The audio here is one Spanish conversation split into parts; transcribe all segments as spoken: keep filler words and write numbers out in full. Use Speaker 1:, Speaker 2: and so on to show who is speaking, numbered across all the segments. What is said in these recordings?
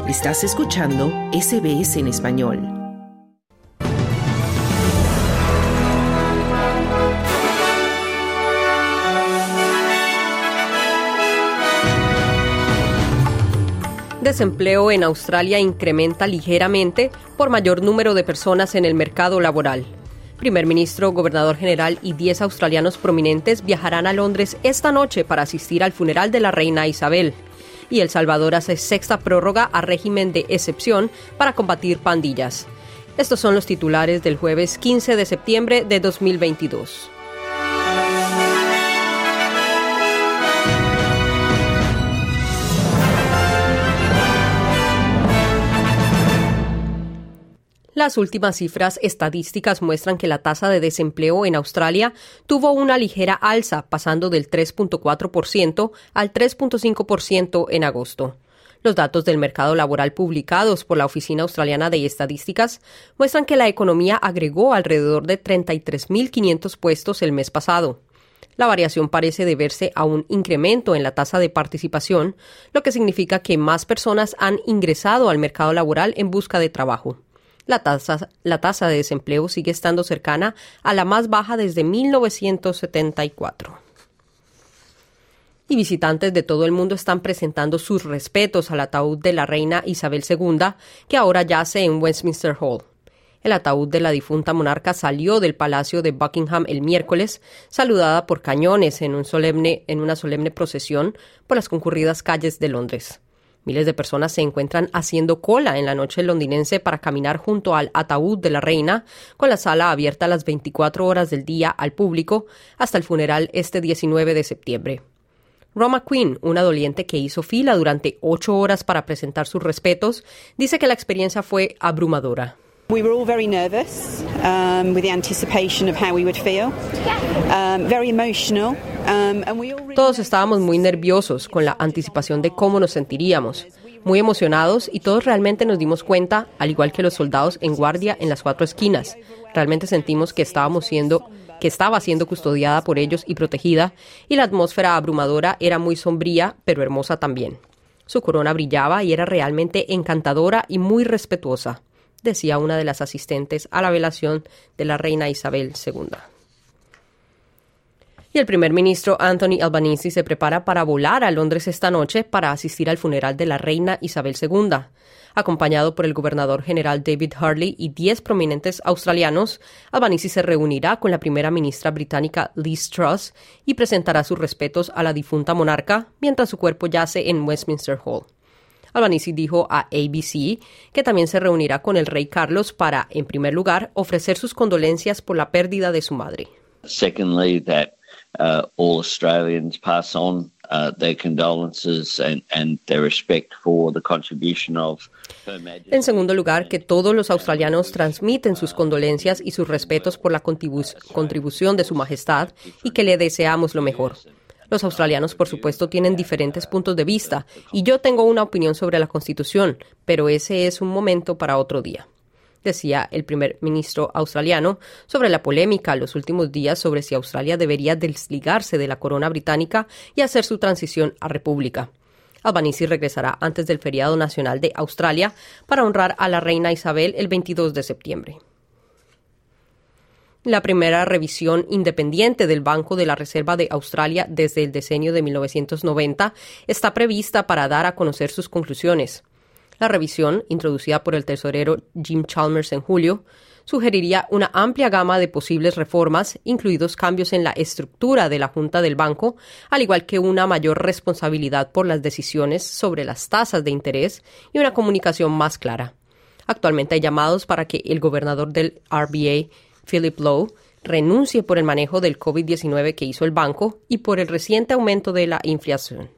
Speaker 1: Estás escuchando S B S en español.
Speaker 2: Desempleo en Australia incrementa ligeramente por mayor número de personas en el mercado laboral. Primer ministro, gobernador general y diez australianos prominentes viajarán a Londres esta noche para asistir al funeral de la reina Isabel. Y El Salvador hace sexta prórroga a régimen de excepción para combatir pandillas. Estos son los titulares del jueves quince de septiembre de dos mil veintidós. Las últimas cifras estadísticas muestran que la tasa de desempleo en Australia tuvo una ligera alza, pasando del tres punto cuatro por ciento al tres punto cinco por ciento en agosto. Los datos del mercado laboral publicados por la Oficina Australiana de Estadísticas muestran que la economía agregó alrededor de treinta y tres mil quinientos puestos el mes pasado. La variación parece deberse a un incremento en la tasa de participación, lo que significa que más personas han ingresado al mercado laboral en busca de trabajo. La tasa, la tasa de desempleo sigue estando cercana a la más baja desde mil novecientos setenta y cuatro. Y visitantes de todo el mundo están presentando sus respetos al ataúd de la reina Isabel segunda, que ahora yace en Westminster Hall. El ataúd de la difunta monarca salió del Palacio de Buckingham el miércoles, saludada por cañones en, un solemne, en una solemne procesión por las concurridas calles de Londres. Miles de personas se encuentran haciendo cola en la noche londinense para caminar junto al ataúd de la reina, con la sala abierta las veinticuatro horas del día al público hasta el funeral este diecinueve de septiembre. Roma Quinn, una doliente que hizo fila durante ocho horas para presentar sus respetos, dice que la experiencia fue abrumadora.
Speaker 3: We were all very nervous um, with the anticipation of how we would feel, um, very emotional. Um, and we all really
Speaker 2: todos estábamos muy nerviosos con la anticipación de cómo nos sentiríamos, muy emocionados y todos realmente nos dimos cuenta, al igual que los soldados en guardia en las cuatro esquinas. Realmente sentimos que estábamos siendo, que estaba siendo custodiada por ellos y protegida, y la atmósfera abrumadora era muy sombría, pero hermosa también. Su corona brillaba y era realmente encantadora y muy respetuosa, decía una de las asistentes a la velación de la reina Isabel segunda. Y el primer ministro Anthony Albanese se prepara para volar a Londres esta noche para asistir al funeral de la reina Isabel segunda. Acompañado por el gobernador general David Harley y diez prominentes australianos, Albanese se reunirá con la primera ministra británica Liz Truss y presentará sus respetos a la difunta monarca mientras su cuerpo yace en Westminster Hall. Albanese dijo a A B C que también se reunirá con el rey Carlos para, en primer lugar, ofrecer sus condolencias por la pérdida de su madre.
Speaker 4: Secondly, that uh, all Australians pass on uh, their condolences and, and their respect for the contribution of Her Majesty.
Speaker 2: En segundo lugar, que todos los australianos transmiten sus condolencias y sus respetos por la contribu- contribución de su majestad y que le deseamos lo mejor. Los australianos, por supuesto, tienen diferentes puntos de vista y yo tengo una opinión sobre la Constitución, pero ese es un momento para otro día, decía el primer ministro australiano sobre la polémica en los últimos días sobre si Australia debería desligarse de la corona británica y hacer su transición a república. Albanese regresará antes del feriado nacional de Australia para honrar a la reina Isabel el veintidós de septiembre. La primera revisión independiente del Banco de la Reserva de Australia desde el decenio de mil novecientos noventa está prevista para dar a conocer sus conclusiones. La revisión, introducida por el tesorero Jim Chalmers en julio, sugeriría una amplia gama de posibles reformas, incluidos cambios en la estructura de la Junta del Banco, al igual que una mayor responsabilidad por las decisiones sobre las tasas de interés y una comunicación más clara. Actualmente hay llamados para que el gobernador del R B A, Philip Lowe, renuncie por el manejo del COVID diecinueve que hizo el banco y por el reciente aumento de la inflación.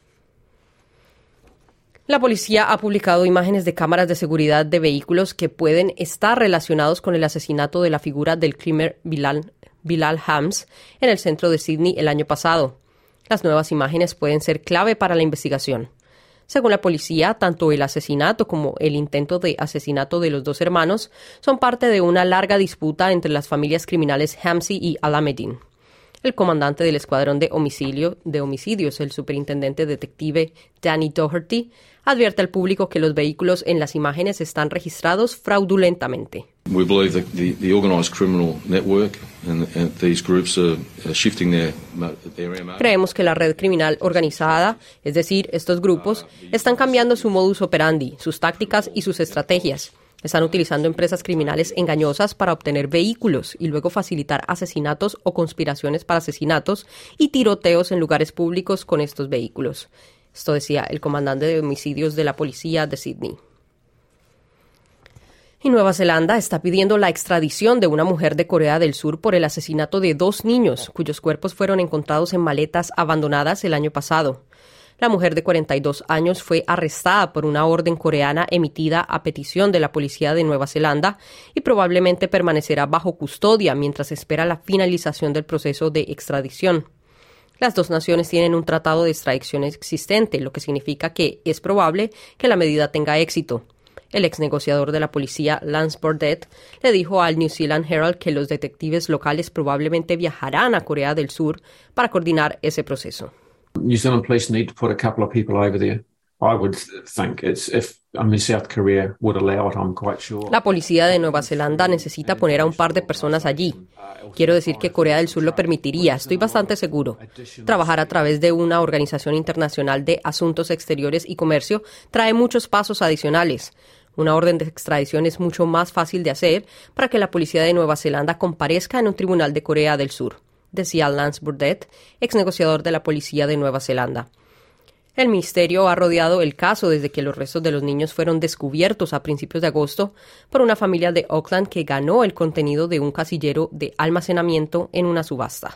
Speaker 2: La policía ha publicado imágenes de cámaras de seguridad de vehículos que pueden estar relacionados con el asesinato de la figura del criminal Bilal, Bilal Hams en el centro de Sydney el año pasado. Las nuevas imágenes pueden ser clave para la investigación. Según la policía, tanto el asesinato como el intento de asesinato de los dos hermanos son parte de una larga disputa entre las familias criminales Hamsi y Alameddin. El comandante del escuadrón de, homicidio, de homicidios, el superintendente detective Danny Doherty, advierte al público que los vehículos en las imágenes están registrados fraudulentamente.
Speaker 5: We believe that the, the organised criminal network and, and these groups are shifting their, their M O.
Speaker 2: Creemos que la red criminal organizada, es decir, estos grupos, están cambiando su modus operandi, sus tácticas y sus estrategias. Están utilizando empresas criminales engañosas para obtener vehículos y luego facilitar asesinatos o conspiraciones para asesinatos y tiroteos en lugares públicos con estos vehículos. Esto decía el comandante de homicidios de la policía de Sydney. Y Nueva Zelanda está pidiendo la extradición de una mujer de Corea del Sur por el asesinato de dos niños, cuyos cuerpos fueron encontrados en maletas abandonadas el año pasado. La mujer de cuarenta y dos años fue arrestada por una orden coreana emitida a petición de la policía de Nueva Zelanda y probablemente permanecerá bajo custodia mientras espera la finalización del proceso de extradición. Las dos naciones tienen un tratado de extradición existente, lo que significa que es probable que la medida tenga éxito. El ex negociador de la policía, Lance Burdett, le dijo al New Zealand Herald que los detectives locales probablemente viajarán a Corea del Sur para coordinar ese proceso.
Speaker 6: New Zealand police need to put a couple of people over there. I would think it's if I mean South Korea would allow it, I'm quite sure.
Speaker 2: La policía de Nueva Zelanda necesita poner a un par de personas allí. Quiero decir que Corea del Sur lo permitiría, estoy bastante seguro. Trabajar a través de una organización internacional de asuntos exteriores y comercio trae muchos pasos adicionales. Una orden de extradición es mucho más fácil de hacer para que la policía de Nueva Zelanda comparezca en un tribunal de Corea del Sur, decía Lance Burdett, ex negociador de la policía de Nueva Zelanda. El misterio ha rodeado el caso desde que los restos de los niños fueron descubiertos a principios de agosto por una familia de Auckland que ganó el contenido de un casillero de almacenamiento en una subasta.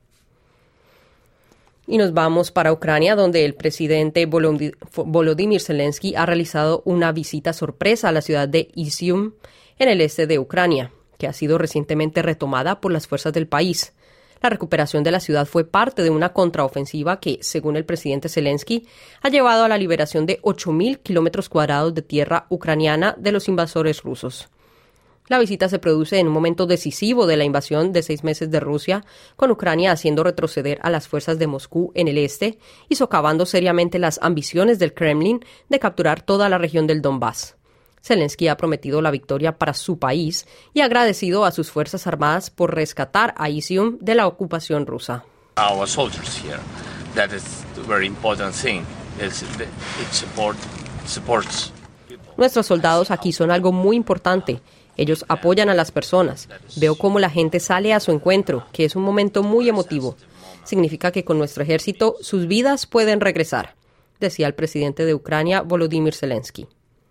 Speaker 2: Y nos vamos para Ucrania, donde el presidente Volodymyr Zelensky ha realizado una visita sorpresa a la ciudad de Izium, en el este de Ucrania, que ha sido recientemente retomada por las fuerzas del país. La recuperación de la ciudad fue parte de una contraofensiva que, según el presidente Zelensky, ha llevado a la liberación de ocho mil kilómetros cuadrados de tierra ucraniana de los invasores rusos. La visita se produce en un momento decisivo de la invasión de seis meses de Rusia, con Ucrania haciendo retroceder a las fuerzas de Moscú en el este y socavando seriamente las ambiciones del Kremlin de capturar toda la región del Donbass. Zelensky ha prometido la victoria para su país y ha agradecido a sus fuerzas armadas por rescatar a Izium de la ocupación rusa.
Speaker 7: Our soldiers here, that is a very important thing. It's, it support, supports people.
Speaker 2: Nuestros soldados aquí son algo muy importante. Ellos apoyan a las personas. Veo cómo la gente sale a su encuentro, que es un momento muy emotivo. Significa que con nuestro ejército sus vidas pueden regresar, decía el presidente de Ucrania, Volodymyr Zelensky.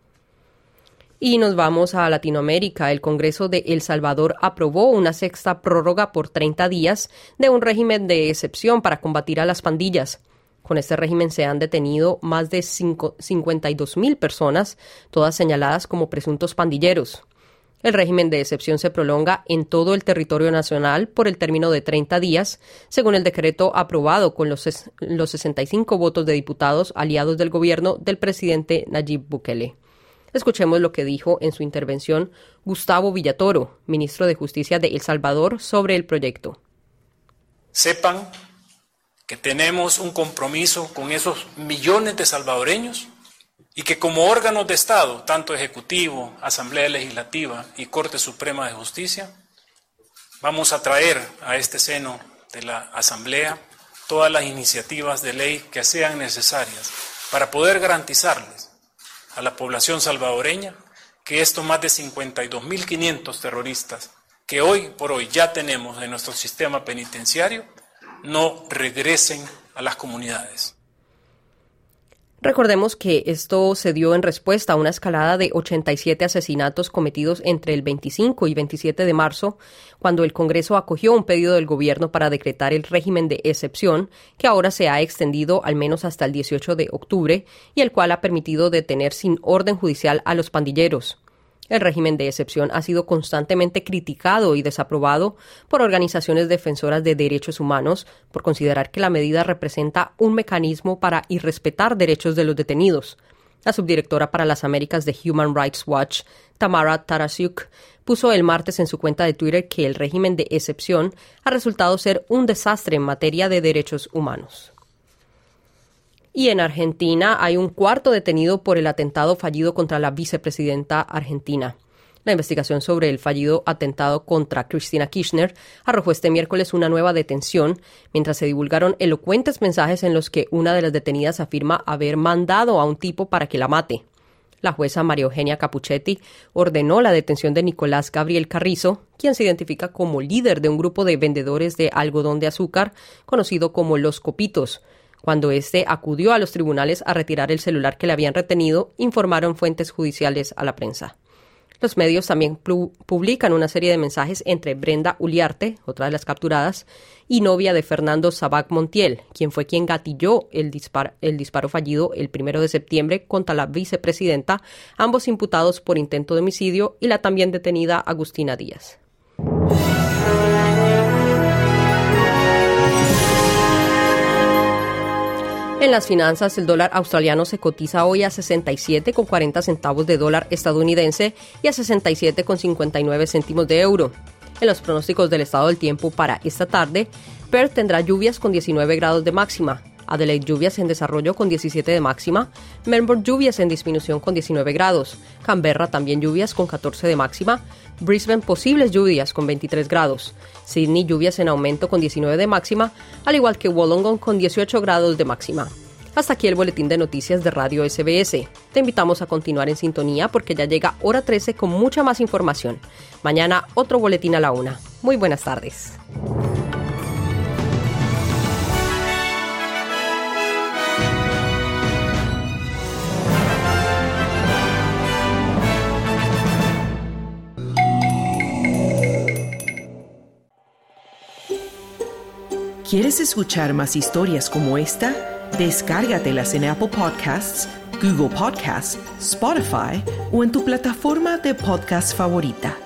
Speaker 2: Y nos vamos a Latinoamérica. El Congreso de El Salvador aprobó una sexta prórroga por treinta días de un régimen de excepción para combatir a las pandillas. Con este régimen se han detenido más de cincuenta y dos mil personas, todas señaladas como presuntos pandilleros. El régimen de excepción se prolonga en todo el territorio nacional por el término de treinta días, según el decreto aprobado con los, los sesenta y cinco votos de diputados aliados del gobierno del presidente Nayib Bukele. Escuchemos lo que dijo en su intervención Gustavo Villatoro, ministro de Justicia de El Salvador, sobre el proyecto.
Speaker 8: Sepan que tenemos un compromiso con esos millones de salvadoreños y que como órganos de Estado, tanto Ejecutivo, Asamblea Legislativa y Corte Suprema de Justicia, vamos a traer a este seno de la Asamblea todas las iniciativas de ley que sean necesarias para poder garantizarles a la población salvadoreña que estos más de cincuenta y dos mil quinientos terroristas que hoy por hoy ya tenemos en nuestro sistema penitenciario no regresen a las comunidades.
Speaker 2: Recordemos que esto se dio en respuesta a una escalada de ochenta y siete asesinatos cometidos entre el veinticinco y veintisiete de marzo, cuando el Congreso acogió un pedido del gobierno para decretar el régimen de excepción, que ahora se ha extendido al menos hasta el dieciocho de octubre, y el cual ha permitido detener sin orden judicial a los pandilleros. El régimen de excepción ha sido constantemente criticado y desaprobado por organizaciones defensoras de derechos humanos por considerar que la medida representa un mecanismo para irrespetar derechos de los detenidos. La subdirectora para las Américas de Human Rights Watch, Tamara Tarasiuk, puso el martes en su cuenta de Twitter que el régimen de excepción ha resultado ser un desastre en materia de derechos humanos. Y en Argentina hay un cuarto detenido por el atentado fallido contra la vicepresidenta argentina. La investigación sobre el fallido atentado contra Cristina Kirchner arrojó este miércoles una nueva detención, mientras se divulgaron elocuentes mensajes en los que una de las detenidas afirma haber mandado a un tipo para que la mate. La jueza María Eugenia Capuchetti ordenó la detención de Nicolás Gabriel Carrizo, quien se identifica como líder de un grupo de vendedores de algodón de azúcar, conocido como Los Copitos. Cuando éste acudió a los tribunales a retirar el celular que le habían retenido, informaron fuentes judiciales a la prensa. Los medios también publican una serie de mensajes entre Brenda Uliarte, otra de las capturadas, y novia de Fernando Sabac Montiel, quien fue quien gatilló el disparo, el disparo fallido el primero de septiembre contra la vicepresidenta, ambos imputados por intento de homicidio, y la también detenida Agustina Díaz. En las finanzas, el dólar australiano se cotiza hoy a sesenta y siete con cuarenta centavos de dólar estadounidense y a sesenta y siete con cincuenta y nueve céntimos de euro. En los pronósticos del estado del tiempo para esta tarde, Perth tendrá lluvias con diecinueve grados de máxima, Adelaide lluvias en desarrollo con diecisiete de máxima, Melbourne lluvias en disminución con diecinueve grados, Canberra también lluvias con catorce de máxima, Brisbane posibles lluvias con veintitrés grados, Sydney lluvias en aumento con diecinueve de máxima, al igual que Wollongong con dieciocho grados de máxima. Hasta aquí el boletín de noticias de Radio S B S. Te invitamos a continuar en sintonía porque ya llega hora trece con mucha más información. Mañana otro boletín a la una. Muy buenas tardes.
Speaker 1: ¿Quieres escuchar más historias como esta? Descárgatelas en Apple Podcasts, Google Podcasts, Spotify o en tu plataforma de podcast favorita.